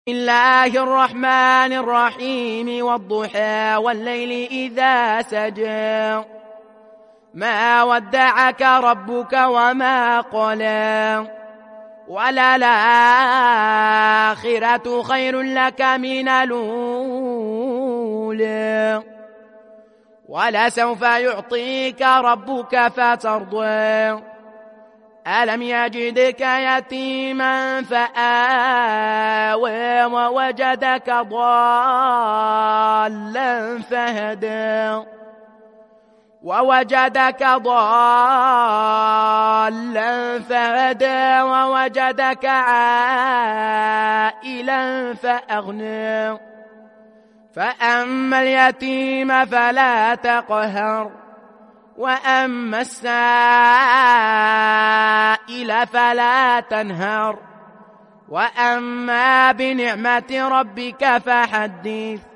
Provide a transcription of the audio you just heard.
بسم الله الرحمن الرحيم والضحى والليل إذا سجى ما ودعك ربك وما قلى وللآخرة خير لك من الأولى ولسوف يعطيك ربك فترضى ألم يجدك يتيما فآوى ووجدك ضالا فهدى ووجدك عائلا فأغنى فأما اليتيم فلا تقهر وأما السائل فلا تنهر وأما بنعمة ربك فحدث